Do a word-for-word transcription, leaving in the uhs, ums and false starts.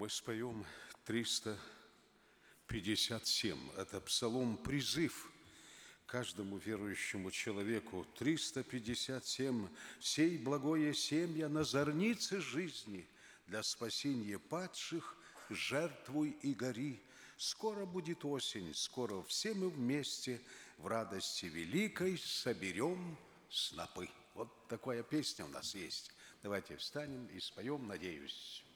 Мы споем триста пятьдесят семь. Это псалом-призыв каждому верующему человеку. триста пятьдесят семь. «Сей благое семя на зорнице жизни, для спасения падших жертвуй и гори. Скоро будет осень, скоро все мы вместе в радости великой соберем снопы». Вот такая песня у нас есть. Давайте встанем и споем, надеюсь.